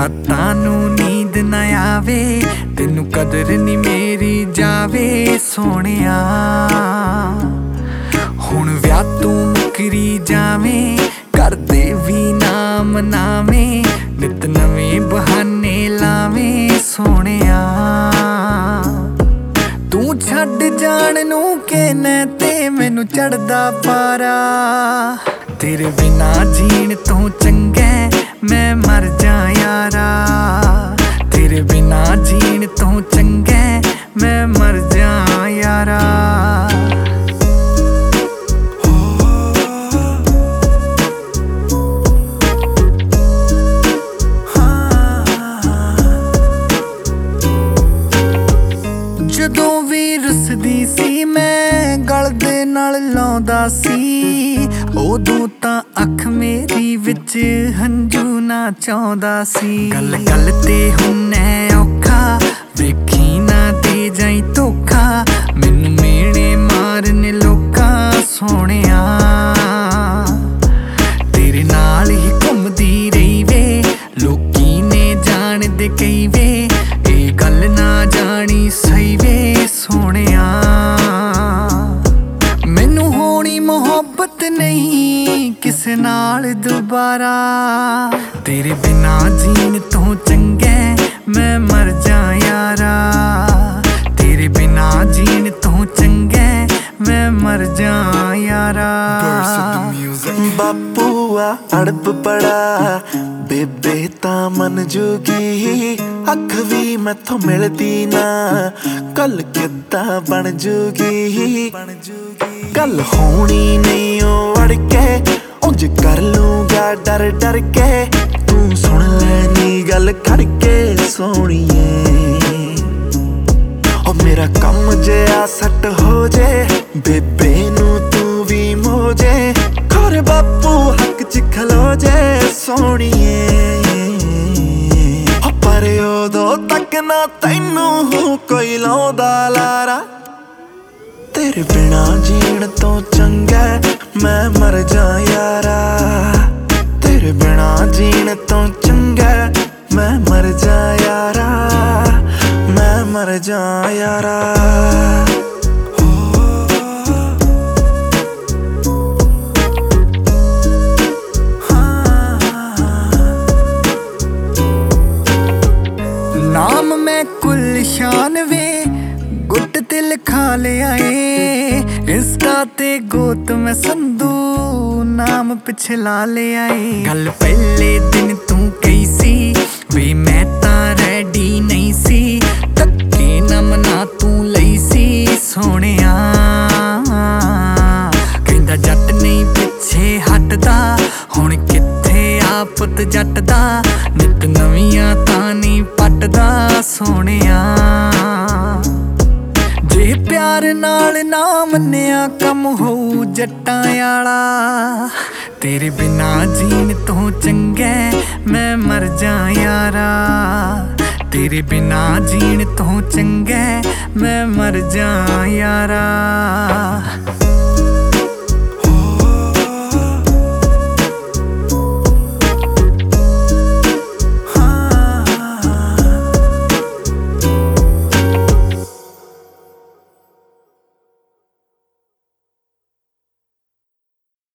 ਰਾਤਾਂ ਨੂੰ ਨੀਂਦ ਨਾ ਆਵੇ, ਤੈਨੂੰ ਕਦਰ ਨੀ ਮੇਰੀ ਜਾਵੇ ਸੋਹਣਿਆ। ਹੁਣ ਵਿਆਹ ਤੂੰ ਮੁਕਰੀ ਜਾਵੇਂ, ਕਰਦੇ ਵੀ ਨਾ ਮਨਾਵੇਂ, ਨਿਤ ਨਵੇਂ ਬਹਾਨੇ ਲਾਵੇਂ ਸੋਹਣਿਆ। ਤੂੰ ਛੱਡ ਜਾਣ ਨੂੰ ਕਹਿਣਾ ਤੇ ਮੈਨੂੰ ਚੜਦਾ ਪਾਰਾ, ਤੇਰੇ ਬਿਨਾ ਜੀਣ ਤੋਂ ਚੰਗਾ ਮੈਂ ਮਰ ਜਾ ਯਾਰਾ। ਤੇਰੇ ਬਿਨਾ ਜੀਣ ਤੋਂ ਚੰਗਾ ਮੈਂ ਮਰ ਜਾ ਯਾਰਾ। ਜਦੋਂ ਵੀ ਰੁੱਸਦੀ ਸੀ ਮੈਂ ਗਲ ਦੇ ਨਾਲ ਲਾਉਂਦਾ ਸੀ, ਉਦੋਂ ਤਾਂ ਅੱਖ ਮੇਰੀ ਵਿੱਚ ਹੰਝੂ ਨਾ ਚਾਹੁੰਦਾ ਸੀ। ਗੱਲ ਗੱਲ ਤੇ ਹੁੰਨੇ ਔਖਾ, ਵੇਖੀ ਨਾ ਦੇ ਜਾਈ ਧੋਖਾ, ਮੈਨੂੰ ਮੇਣੇ ਮਾਰਨ ਲੋਕਾਂ ਸੋਹਣਿਆ। ਤੇਰੇ ਨਾਲ ਹੀ ਘੁੰਮਦੀ ਰਹੀ ਵੇ, ਲੋਕੀ ਨੇ ਜਾਣਦੇ ਕਈ ਵੇ, ਇਹ ਗੱਲ ਨਾ ਜਾਣੀ ਸਹੀ ਵੇ ਸੋਹਣਿਆ। ਮੈਨੂੰ ਹੋਣੀ ਮੁਹੱਬਤ ਨਹੀਂ ਕਿਸੇ ਨਾਲ ਦੁਬਾਰਾ, ਤੇਰੇ ਬਿਨਾ ਜੀਣ ਤੋਂ ਚੰਗਾ ਮੈਂ ਮਰ ਜਾ ਯਾਰਾ। ਤੇਰੇ ਬਿਨਾ ਜੀਣ ਤੋਂ ਚੰਗਾ ਮੈਂ ਮਰ ਜਾ ਯਾਰਾ। ਬਾਪੂਆ ਅੜਪ ਪੜਾ, ਬੇਬੇ ਤਾਂ ਮਨ ਜੂਗੀ, ਅੱਖ ਵੀ ਮੈਥੋਂ ਮਿਲਦੀ ਨਾ, ਕੱਲ ਕਿੱਦਾਂ ਬਣ ਜੂਗੀ। ਗੱਲ ਹੋਣੀ ਨਹੀਂ ਉਹ ਅੜ ਕੇ, ਉਂਝ ਕਰ ਲੂੰਗਾ ਡਰ ਡਰ ਕੇ, ਤੂੰ ਸੁਣ ਲੈਣੀ ਗੱਲ ਖੜ ਕੇ ਸੋਹਣੀਏ। ਉਹ ਮੇਰਾ ਕੰਮ ਜਿਹਾ ਸੱਟ ਹੋ ਜੇ, ਬੇਬੇ ਨੂੰ ਤੂੰ ਵੀ ਮੋਜੇ, ਖੋਰੇ ਬਾਪੂ ਹੱਕ ਚ ਖਲੋ ਜੇ ਸੋਹਣੀਏ। ਪਰ ਉਦੋਂ ਤੱਕ ਨਾ ਤੈਨੂੰ ਕੋਈ ਲਾਉਂਦਾ ਲਾਰਾ, ਤੇਰੇ ਬਿਨਾ ਜੀਣ ਤੋਂ ਚੰਗਾ ਮੈਂ ਮਰ ਜਾ ਯਾਰਾ। ਤੇਰੇ ਬਿਨਾ ਜੀਣ ਤੋਂ ਚੰਗਾ ਮੈਂ ਮਰ ਜਾ ਯਾਰਾ, ਮੈਂ ਮਰ ਜਾ ਯਾਰਾ। ਨਾਮ ਮੈਂ ਗੁਲਸ਼ਨ ਵੇ, ਗੁੱਟ ਤੇ ਲਿਖਾ ਲਿਆ ਏ, ਇੰਸਟਾ ਤੇ ਗੋਤ ਮੈਂ ਸੰਧੂ ਨਾਮ ਪਿੱਛੇ ਲਾ ਲਿਆ ਏ। ਗੱਲ ਪਹਿਲੇ ਦਿਨ ਤੂੰ ਕਹੀ ਸੀ ਵੀ ਮੈਂ ਤਾਂ ਰੈਡੀ ਨਹੀਂ ਸੀ, ਧੱਕੇ ਨਾ ਮਨਾ ਤੂੰ ਲਈ ਸੀ ਸੋਹਣਿਆ। ਕਹਿੰਦਾ ਜੱਟ ਨਹੀਂ ਪਿੱਛੇ ਹਟਦਾ, ਹੁਣ ਕਿੱਥੇ ਆ ਪੁੱਤ ਜੱਟ ਦਾ, ਨਿਤ ਨਵੀਆਂ ਤਾਂ ਨਹੀਂ ਪੱਟਦਾ ਸੋਹਣਿਆ। ਜੇ ਪਿਆਰ ਨਾਲ ਨਾ ਮੰਨਿਆ ਕੰਮ ਹੋਊ ਜੱਟਾਂ ਆਲਾ, ਤੇਰੇ ਬਿਨਾ ਜੀਣ ਤੋਂ ਚੰਗਾ ਮੈਂ ਮਰ ਜਾ ਯਾਰਾ। ਤੇਰੇ ਬਿਨਾ ਜੀਣ ਤੋਂ ਚੰਗਾ ਮੈਂ ਮਰ ਜਾ ਯਾਰਾ।